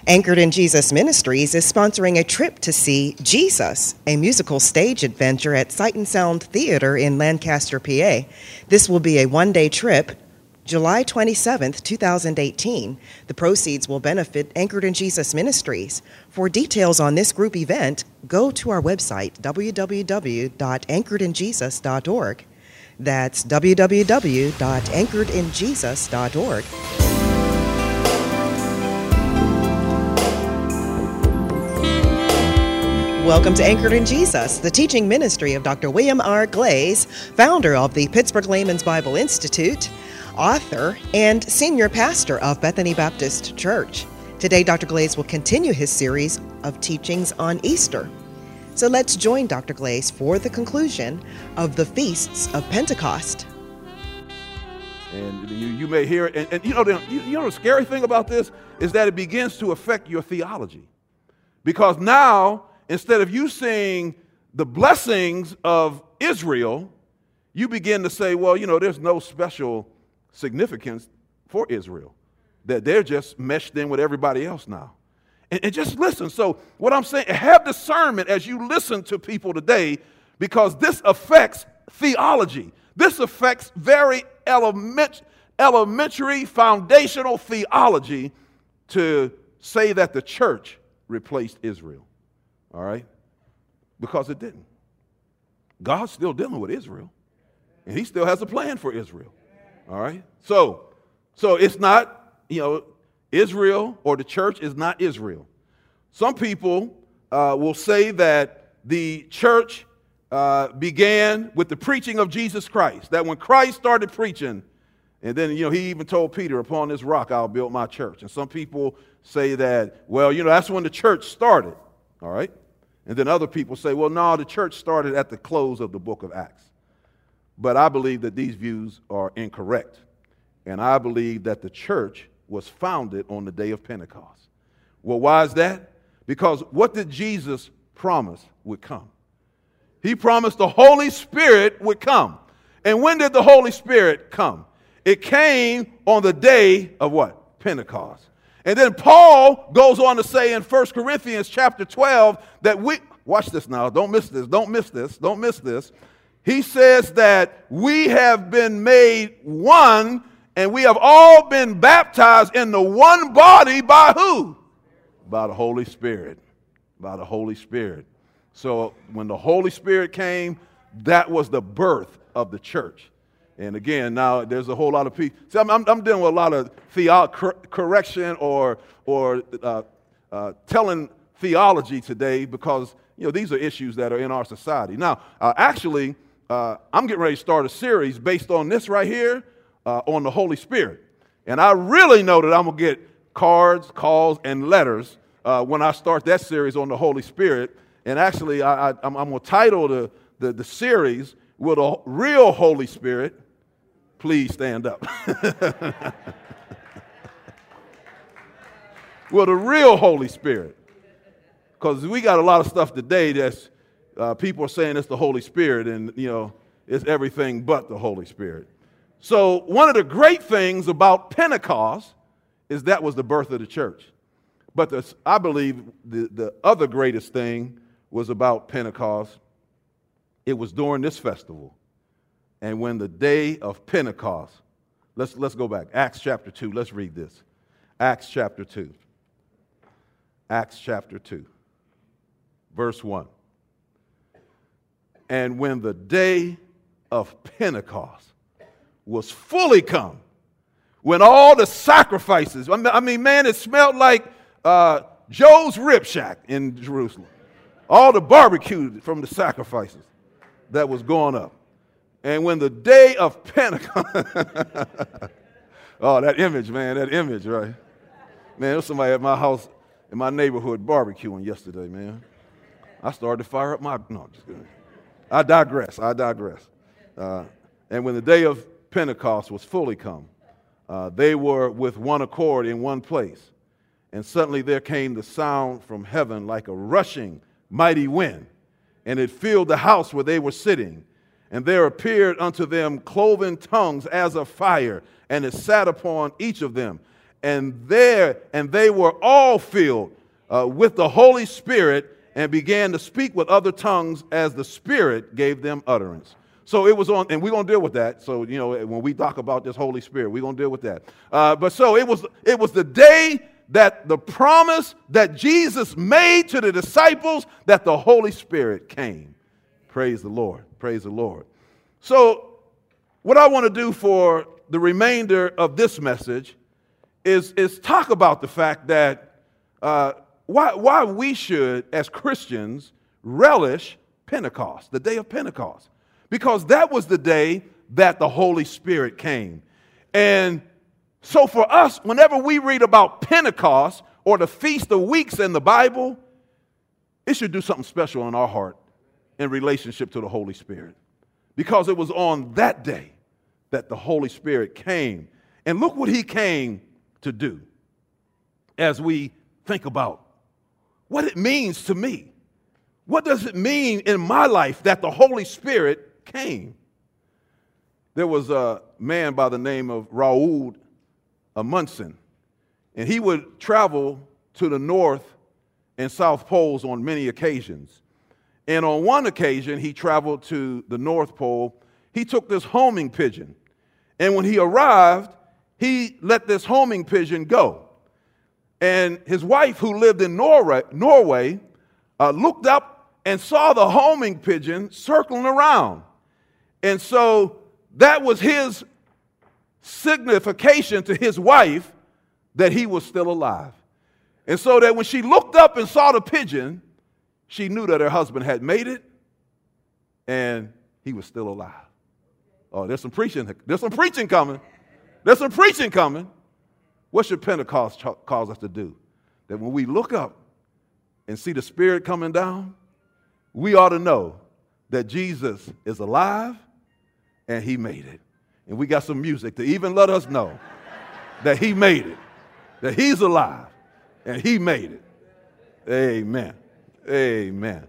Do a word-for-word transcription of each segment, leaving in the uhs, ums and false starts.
Anchored in Jesus Ministries is sponsoring a trip to see Jesus, a musical stage adventure at Sight and Sound Theater in Lancaster, P A. This will be a one-day trip, July twenty-seventh, twenty eighteen. The proceeds will benefit Anchored in Jesus Ministries. For details on this group event, go to our website, w w w dot anchored in jesus dot org. That's w w w dot anchored in jesus dot org. Welcome to Anchored in Jesus, the teaching ministry of Doctor William R. Glaze, founder of the Pittsburgh Layman's Bible Institute, author, and senior pastor of Bethany Baptist Church. Today, Doctor Glaze will continue his series of teachings on Easter. So let's join Doctor Glaze for the conclusion of the Feasts of Pentecost. And you, you may hear it, and, and you know, the, you, you know the scary thing about this is that it begins to affect your theology. Because now, instead of you seeing the blessings of Israel, you begin to say, well, you know, there's no special significance for Israel, that they're just meshed in with everybody else now. And, and just listen. So what I'm saying, have discernment as you listen to people today, because this affects theology. This affects very element, elementary, foundational theology to say that the church replaced Israel. All right? Because it didn't. God's still dealing with Israel. And he still has a plan for Israel. All right? So, so it's not, you know, Israel or the church is not Israel. Some people uh, will say that the church uh, began with the preaching of Jesus Christ. That when Christ started preaching, and then, you know, he even told Peter, upon this rock I'll build my church. And some people say that, well, you know, that's when the church started. All right? And then other people say, well, no, the church started at the close of the book of Acts. But I believe that these views are incorrect. And I believe that the church was founded on the day of Pentecost. Well, why is that? Because what did Jesus promise would come? He promised the Holy Spirit would come. And when did the Holy Spirit come? It came on the day of what? Pentecost. And then Paul goes on to say in First Corinthians chapter twelve that we, watch this now, don't miss this, don't miss this, don't miss this. He says that we have been made one, and we have all been baptized in the one body by who? By the Holy Spirit. By the Holy Spirit. So when the Holy Spirit came, that was the birth of the church. And again, now there's a whole lot of people. See, I'm, I'm, I'm dealing with a lot of theo- cor- correction or or uh, uh, telling theology today because, you know, these are issues that are in our society. Now, uh, actually, uh, I'm getting ready to start a series based on this right here, uh, on the Holy Spirit. And I really know that I'm going to get cards, calls, and letters uh, when I start that series on the Holy Spirit. And actually, I, I, I'm, I'm going to title the, the, the series, Will the Real Holy Spirit Please Stand Up? Well, the real Holy Spirit. Because we got a lot of stuff today that's, uh, people are saying it's the Holy Spirit, and, you know, it's everything but the Holy Spirit. So one of the great things about Pentecost is that was the birth of the church. But the, I believe the, the other greatest thing was about Pentecost. It was during this festival. And when the day of Pentecost, let's, let's go back. Acts chapter two, let's read this. Acts chapter two. Acts chapter two, verse one. And when the day of Pentecost was fully come, when all the sacrifices, I mean, man, it smelled like uh, Joe's Rib Shack in Jerusalem. All the barbecue from the sacrifices that was going up. And when the day of Pentecost, oh, that image, man, that image, right? Man, there was somebody at my house in my neighborhood barbecuing yesterday, man. I started to fire up my, no, I'm just kidding. I digress, I digress. Uh, and when the day of Pentecost was fully come, uh, they were with one accord in one place. And suddenly there came the sound from heaven like a rushing mighty wind, and it filled the house where they were sitting. And there appeared unto them cloven tongues as of fire, and it sat upon each of them. and there and they were all filled uh, with the Holy Spirit and began to speak with other tongues as the Spirit gave them utterance. So it was on, and we're going to deal with that. So, you know, when we talk about this Holy Spirit, we're going to deal with that. Uh, but so it was, it was the day that the promise that Jesus made to the disciples that the Holy Spirit came. Praise the Lord. Praise the Lord. So what I want to do for the remainder of this message is, is talk about the fact that uh, why, why we should, as Christians, relish Pentecost, the day of Pentecost. Because that was the day that the Holy Spirit came. And so for us, whenever we read about Pentecost or the Feast of Weeks in the Bible, it should do something special in our heart in relationship to the Holy Spirit. Because it was on that day that the Holy Spirit came. And look what he came to do as we think about what it means to me. What does it mean in my life that the Holy Spirit came? There was a man by the name of Raoul Amundsen, and he would travel to the North and South Poles on many occasions. And on one occasion, he traveled to the North Pole. He took this homing pigeon, and when he arrived, he let this homing pigeon go. And his wife, who lived in Norway, Norway uh, looked up and saw the homing pigeon circling around. And so that was his signification to his wife that he was still alive. And so that when she looked up and saw the pigeon, she knew that her husband had made it and he was still alive. Oh, there's some preaching. There's some preaching coming. There's some preaching coming. What should Pentecost cause us to do? That when we look up and see the Spirit coming down, we ought to know that Jesus is alive and he made it. And we got some music to even let us know that he made it, that he's alive and he made it. Amen. Amen.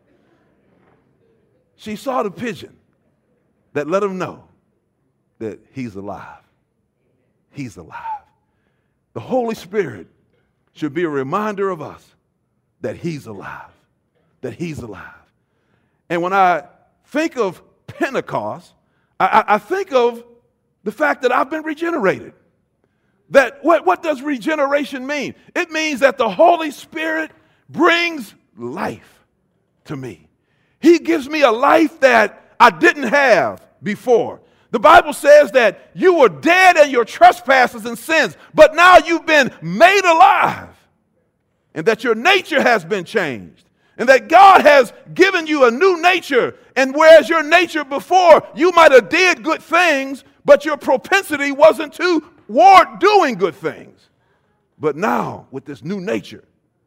She saw the pigeon that let him know that he's alive. He's alive. The Holy Spirit should be a reminder of us that he's alive, that he's alive. And when I think of Pentecost, I, I think of the fact that I've been regenerated. That what, what does regeneration mean? It means that the Holy Spirit brings life to me. He gives me a life that I didn't have before. The Bible says that you were dead in your trespasses and sins, but now you've been made alive, and that your nature has been changed. And that God has given you a new nature. And whereas your nature before, you might have did good things, but your propensity wasn't toward doing good things. But now, with this new nature,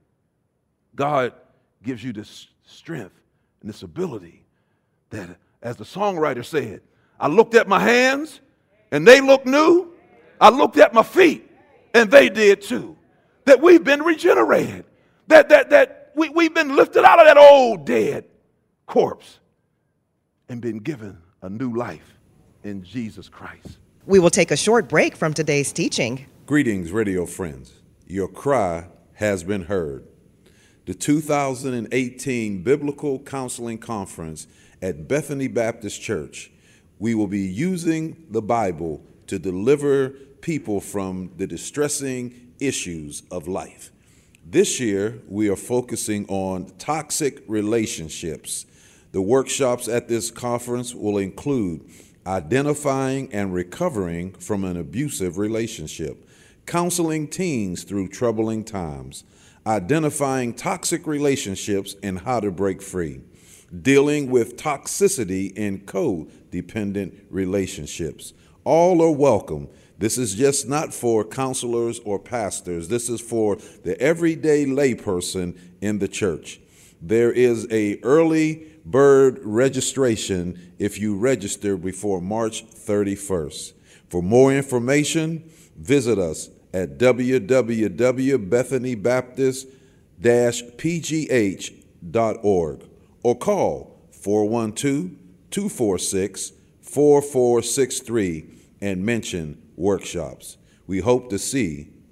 God gives you this strength and this ability that, as the songwriter said, I looked at my hands and they looked new. I looked at my feet and they did too. That we've been regenerated. That, that, that, We, we've been lifted out of that old dead corpse and been given a new life in Jesus Christ. We will take a short break from today's teaching. Greetings, radio friends. Your cry has been heard. The two thousand eighteen Biblical Counseling Conference at Bethany Baptist Church. We will be using the Bible to deliver people from the distressing issues of life. This year, we are focusing on toxic relationships. The workshops at this conference will include identifying and recovering from an abusive relationship, counseling teens through troubling times, identifying toxic relationships and how to break free, dealing with toxicity in codependent relationships. All are welcome. This is just not for counselors or pastors. This is for the everyday layperson in the church. There is a early bird registration if you register before March thirty-first. For more information, visit us at w w w dot bethany baptist dash p g h dot org or call four one two, two four six, four four six three and mention workshops. We hope to see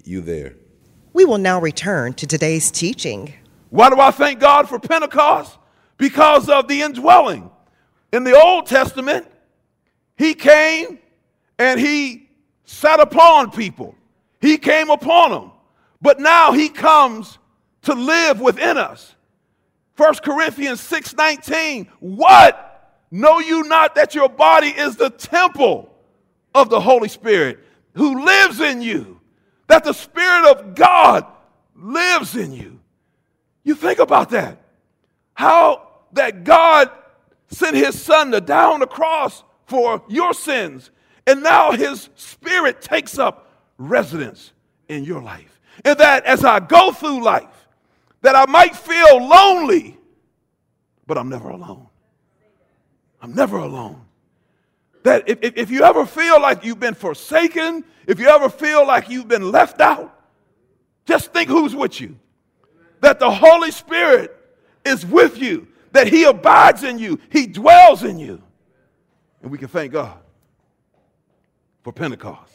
you there. We will now return to today's teaching. Why do I thank God for Pentecost? Because of the indwelling. In the Old Testament, he came and he sat upon people. He came upon them. But now he comes to live within us. First Corinthians six nineteen, what? Know you not that your body is the temple of the Holy Spirit who lives in you? That the Spirit of God lives in you. You think about that. How that God sent his son to die on the cross for your sins. And now his Spirit takes up residence in your life. And that as I go through life, that I might feel lonely, but I'm never alone. I'm never alone. That if, if, if you ever feel like you've been forsaken, if you ever feel like you've been left out, just think who's with you. That the Holy Spirit is with you, that he abides in you, he dwells in you. And we can thank God for Pentecost.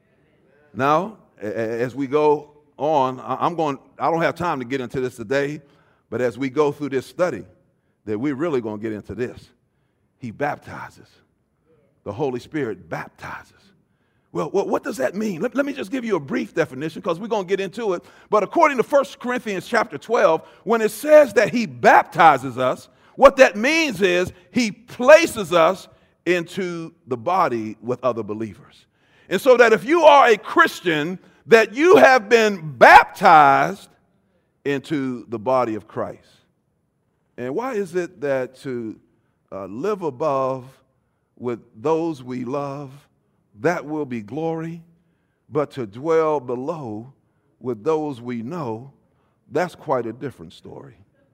Now, as we go on, I'm going, I don't have time to get into this today, but as we go through this study, that we're really going to get into this. He baptizes. The Holy Spirit baptizes. Well, what does that mean? Let, let me just give you a brief definition because we're going to get into it. But according to First Corinthians chapter twelve, when it says that he baptizes us, what that means is he places us into the body with other believers. And so that if you are a Christian, that you have been baptized into the body of Christ. And why is it that to uh, live above with those we love, that will be glory, but to dwell below with those we know, that's quite a different story.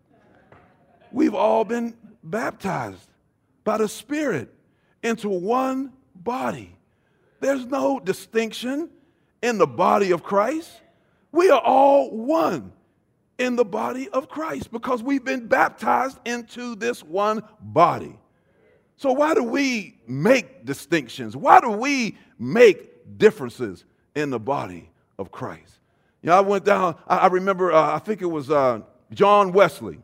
We've all been baptized by the Spirit into one body. There's no distinction in the body of Christ. We are all one in the body of Christ because we've been baptized into this one body. So why do we make distinctions? Why do we make differences in the body of Christ? You know, I went down, I, I remember, uh, I think it was uh, John Wesley.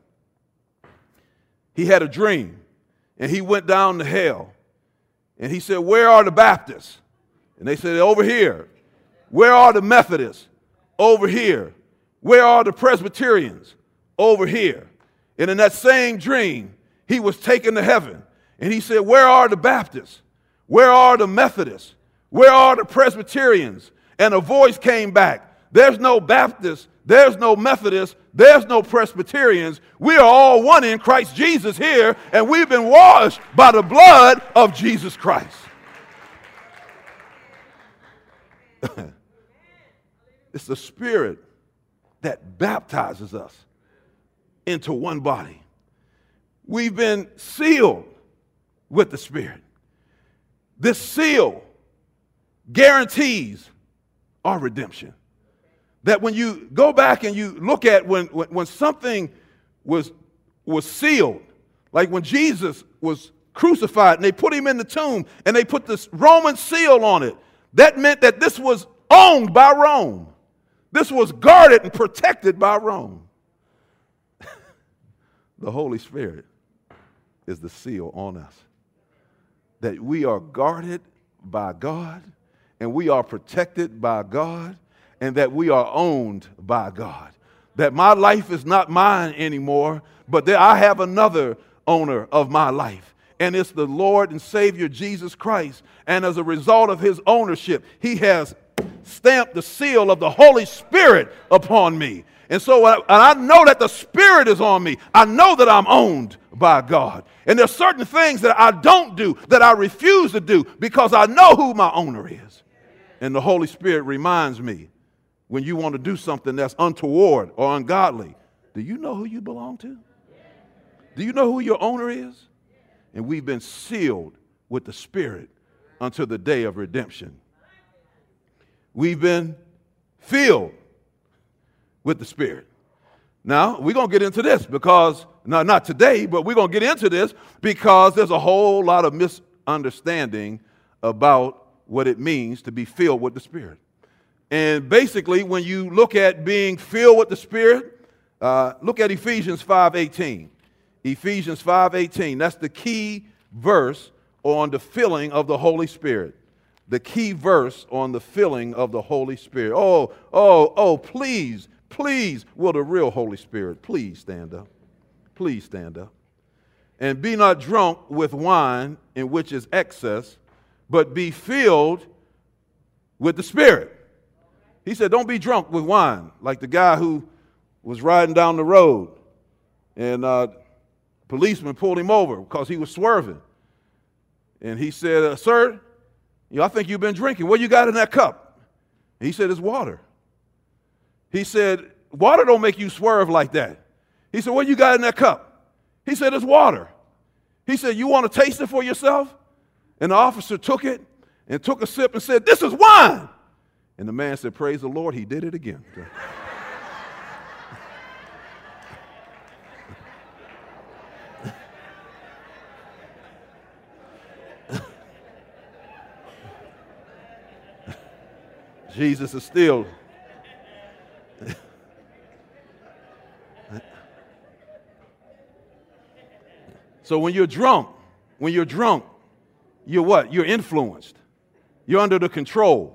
He had a dream, and he went down to hell. And he said, where are the Baptists? And they said, over here. Where are the Methodists? Over here. Where are the Presbyterians? Over here. And in that same dream, he was taken to heaven. And he said, where are the Baptists? Where are the Methodists? Where are the Presbyterians? And a voice came back. There's no Baptists. There's no Methodists. There's no Presbyterians. We are all one in Christ Jesus here, and we've been washed by the blood of Jesus Christ. It's the Spirit that baptizes us into one body. We've been sealed with the Spirit. This seal guarantees our redemption. That when you go back and you look at when, when, when something was, was sealed, like when Jesus was crucified and they put him in the tomb and they put this Roman seal on it, that meant that this was owned by Rome. This was guarded and protected by Rome. The Holy Spirit is the seal on us. That we are guarded by God and we are protected by God and that we are owned by God. That my life is not mine anymore, but that I have another owner of my life. And it's the Lord and Savior Jesus Christ. And as a result of his ownership, he has stamped the seal of the Holy Spirit upon me. And so and I know that the Spirit is on me. I know that I'm owned by God. And there's certain things that I don't do, that I refuse to do, because I know who my owner is. And the Holy Spirit reminds me, when you want to do something that's untoward or ungodly, do you know who you belong to? Do you know who your owner is? And we've been sealed with the Spirit until the day of redemption. We've been filled with the Spirit. Now, we're going to get into this because, no, not today, but we're going to get into this because there's a whole lot of misunderstanding about what it means to be filled with the Spirit. And basically, when you look at being filled with the Spirit, uh, look at Ephesians five eighteen. Ephesians five eighteen. That's the key verse on the filling of the Holy Spirit. The key verse on the filling of the Holy Spirit. Oh, oh, oh, please, please, will the real Holy Spirit please stand up. Please stand up. And be not drunk with wine, in which is excess, but be filled with the Spirit. He said, don't be drunk with wine, like the guy who was riding down the road, and uh, policeman pulled him over because he was swerving. And he said, uh, sir, you know, I think you've been drinking. What you got in that cup? And he said, it's water. He said, water don't make you swerve like that. He said, what you got in that cup? He said, it's water. He said, you want to taste it for yourself? And the officer took it and took a sip and said, this is wine. And the man said, praise the Lord, he did it again. Jesus is still. So when you're drunk, when you're drunk, you're what? You're influenced. You're under the control.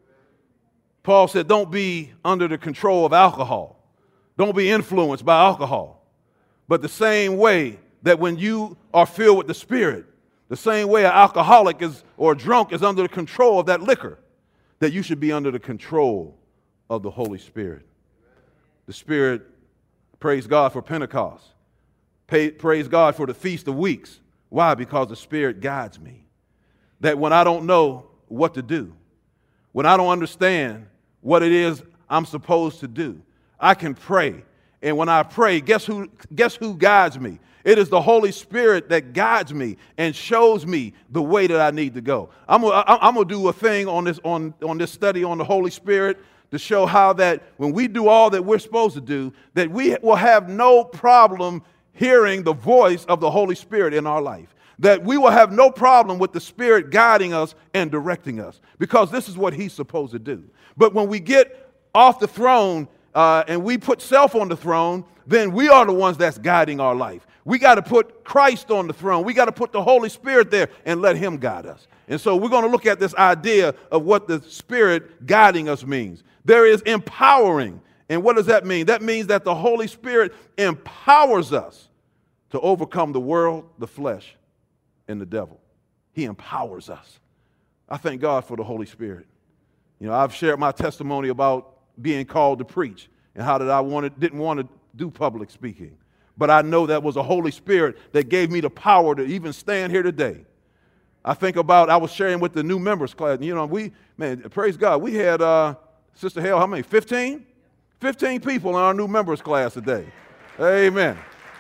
Paul said, don't be under the control of alcohol. Don't be influenced by alcohol. But the same way that when you are filled with the Spirit, the same way an alcoholic is or a drunk is under the control of that liquor, that you should be under the control of the Holy Spirit. The Spirit, praise God for Pentecost. Pay, praise God for the Feast of Weeks. Why? Because the Spirit guides me. That when I don't know what to do, when I don't understand what it is I'm supposed to do, I can pray. And when I pray, guess who, guess who guides me? It is the Holy Spirit that guides me and shows me the way that I need to go. I'm gonna, I'm gonna do a thing on this, on, on this study on the Holy Spirit to show how that when we do all that we're supposed to do, that we will have no problem hearing the voice of the Holy Spirit in our life. That we will have no problem with the Spirit guiding us and directing us, because this is what He's supposed to do. But when we get off the throne uh, and we put self on the throne, then we are the ones that's guiding our life. We got to put Christ on the throne. We got to put the Holy Spirit there and let Him guide us. And so we're going to look at this idea of what the Spirit guiding us means. There is empowering. And what does that mean? That means that the Holy Spirit empowers us to overcome the world, the flesh, and the devil. He empowers us. I thank God for the Holy Spirit. You know, I've shared my testimony about being called to preach and how that I wanted, didn't want to do public speaking. But I know that was the Holy Spirit that gave me the power to even stand here today. I think about, I was sharing with the new members class, you know, we, man, praise God, we had, uh, Sister Hale, how many, fifteen? fifteen people in our new members class today. Amen.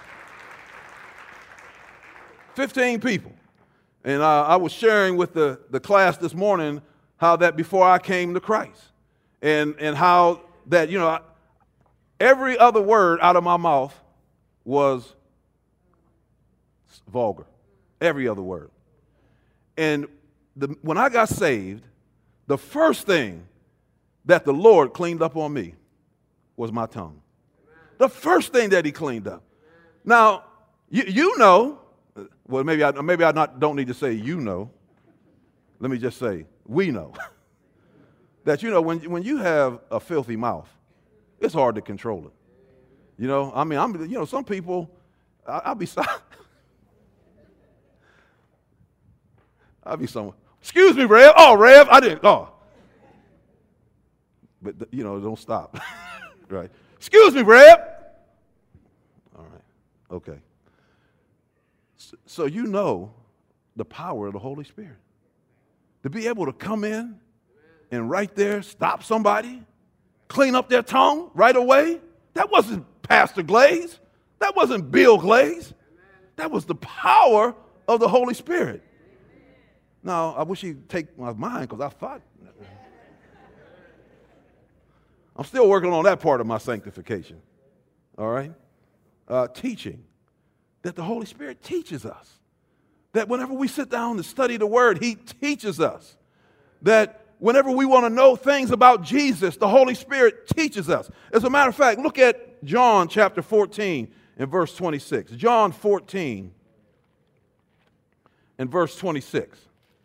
fifteen people. And uh, I was sharing with the, the class this morning how that before I came to Christ, and, and how that, you know, I, every other word out of my mouth was vulgar. Every other word. And the, when I got saved, the first thing that the Lord cleaned up on me was my tongue. The first thing that He cleaned up. Now, you, you know, well, maybe I, maybe I not, don't need to say you know. Let me just say we know. That, you know, when, when you have a filthy mouth, it's hard to control it. You know, I mean, I'm, you know, some people, I, I'll be sorry. I'll be someone. Excuse me, Rev. Oh, Rev, I didn't. Oh. But, you know, don't stop. Right. Excuse me, Rev. All right. Okay. So, so you know the power of the Holy Spirit. To be able to come in and right there stop somebody, clean up their tongue right away. That wasn't Pastor Glaze. That wasn't Bill Glaze. That was the power of the Holy Spirit. Now, I wish He'd take my mind, because I thought, I'm still working on that part of my sanctification. All right? Uh, teaching. That the Holy Spirit teaches us. That whenever we sit down to study the Word, He teaches us. That whenever we want to know things about Jesus, the Holy Spirit teaches us. As a matter of fact, look at John chapter fourteen and verse twenty-six. John fourteen and verse twenty-six.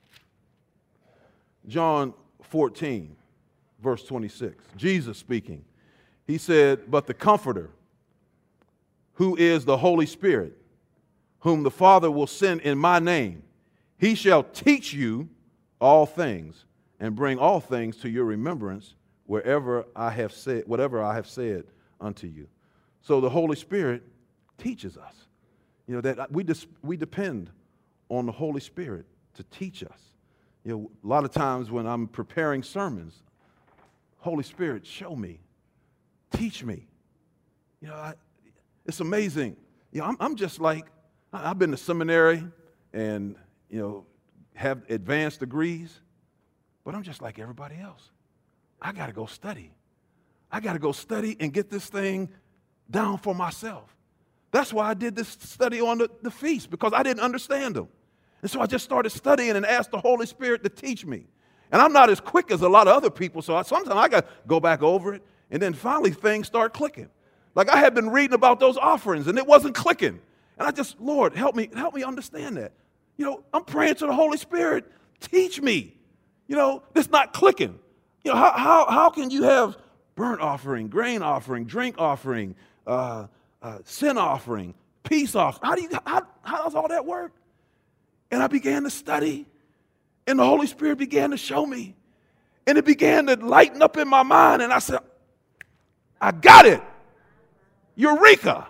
John fourteen, verse twenty-six. Jesus speaking. He said, "But the Comforter, who is the Holy Spirit, whom the Father will send in my name, he shall teach you all things and bring all things to your remembrance wherever I have said, whatever I have said unto you." So the Holy Spirit teaches us. You know, that we dis- we depend on the Holy Spirit to teach us. You know, a lot of times when I'm preparing sermons, Holy Spirit, show me, teach me. You know, I, it's amazing. You know, I'm, I'm just like, I've been to seminary and, you know, have advanced degrees, but I'm just like everybody else. I got to go study. I got to go study and get this thing down for myself. That's why I did this study on the, the feast, because I didn't understand them. And so I just started studying and asked the Holy Spirit to teach me. And I'm not as quick as a lot of other people, so I, sometimes I got to go back over it, and then finally things start clicking. Like I had been reading about those offerings, and it wasn't clicking. And I just, Lord, help me, help me understand that. You know, I'm praying to the Holy Spirit, teach me. You know, it's not clicking. You know, how how how can you have burnt offering, grain offering, drink offering, uh, uh, sin offering, peace offering? How do you how, how does all that work? And I began to study, and the Holy Spirit began to show me, and it began to lighten up in my mind, and I said, I got it. Eureka.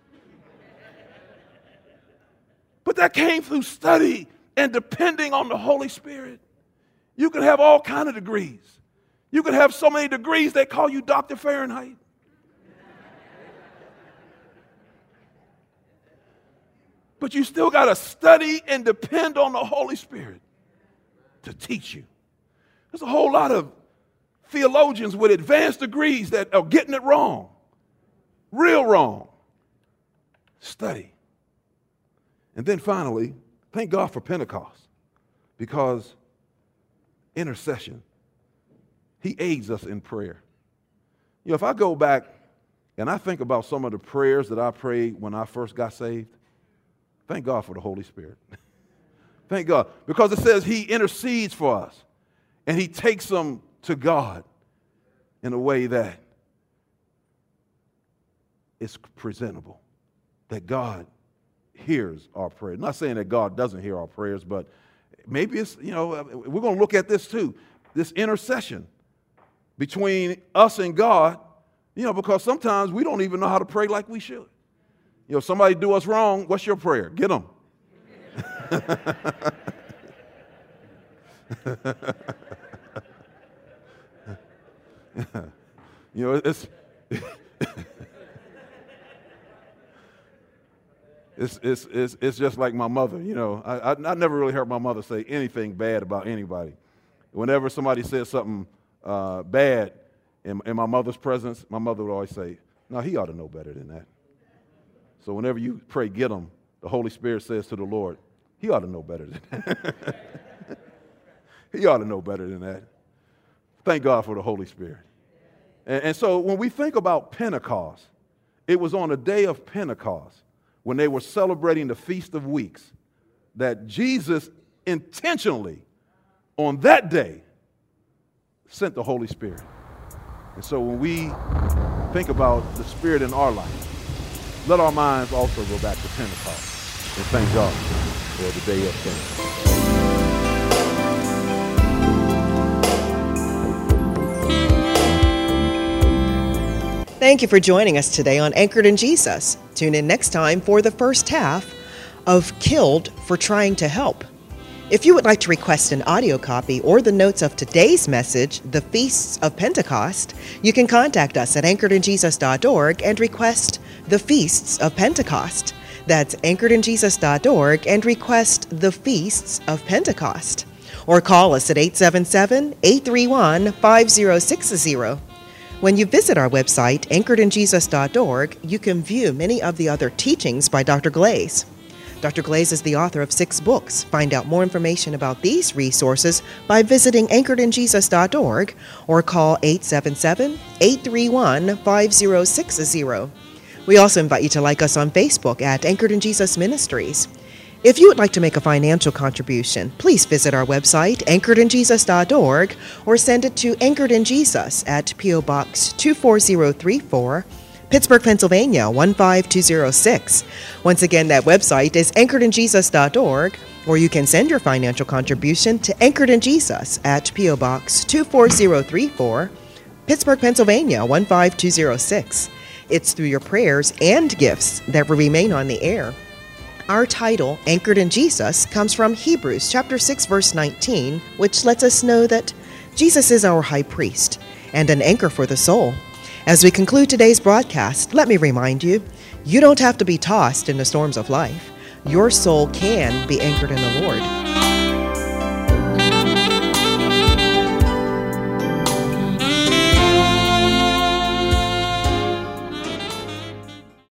But that came through study and depending on the Holy Spirit. You could have all kinds of degrees. You could have so many degrees they call you Doctor Fahrenheit. But you still got to study and depend on the Holy Spirit to teach you. There's a whole lot of theologians with advanced degrees that are getting it wrong. Real wrong. Study. And then finally, thank God for Pentecost, because intercession, he aids us in prayer. You know, if I go back and I think about some of the prayers that I prayed when I first got saved, thank God for the Holy Spirit. Thank God, because it says he intercedes for us, and he takes them to God in a way that is presentable, that God hears our prayer. I'm not saying that God doesn't hear our prayers, but maybe it's, you know, we're going to look at this too, this intercession between us and God, you know, because sometimes we don't even know how to pray like we should. You know, somebody do us wrong, what's your prayer? Get them. You know, it's It's, it's, it's, it's just like my mother, you know. I, I, I never really heard my mother say anything bad about anybody. Whenever somebody said something uh, bad in, in my mother's presence, my mother would always say, no, he ought to know better than that. So whenever you pray, get him, the Holy Spirit says to the Lord, he ought to know better than that. He ought to know better than that. Thank God for the Holy Spirit. And, and so when we think about Pentecost, it was on the day of Pentecost, when they were celebrating the Feast of Weeks, that Jesus intentionally, on that day, sent the Holy Spirit. And so when we think about the Spirit in our life, let our minds also go back to Pentecost and thank God for the day of Pentecost. Thank you for joining us today on Anchored in Jesus. Tune in next time for the first half of Killed for Trying to Help. If you would like to request an audio copy or the notes of today's message, The Feasts of Pentecost, you can contact us at anchored in jesus dot org and request The Feasts of Pentecost. That's anchored in jesus dot org and request The Feasts of Pentecost. Or call us at eight seven seven, eight three one, five zero six zero. When you visit our website, anchored in jesus dot org, you can view many of the other teachings by Doctor Glaze. Doctor Glaze is the author of six books. Find out more information about these resources by visiting anchored in jesus dot org or call eight seven seven, eight three one, five zero six zero. We also invite you to like us on Facebook at Anchored in Jesus Ministries. If you would like to make a financial contribution, please visit our website, anchored in jesus dot org, or send it to Anchored in Jesus at P O. Box two four zero three four, Pittsburgh, Pennsylvania, one five two zero six. Once again, that website is anchored in jesus dot org, or you can send your financial contribution to Anchored in Jesus at P O. Box two four zero three four, Pittsburgh, Pennsylvania, one five two zero six. It's through your prayers and gifts that will remain on the air. Our title, Anchored in Jesus, comes from Hebrews chapter six, verse nineteen, which lets us know that Jesus is our high priest and an anchor for the soul. As we conclude today's broadcast, let me remind you, you don't have to be tossed in the storms of life. Your soul can be anchored in the Lord.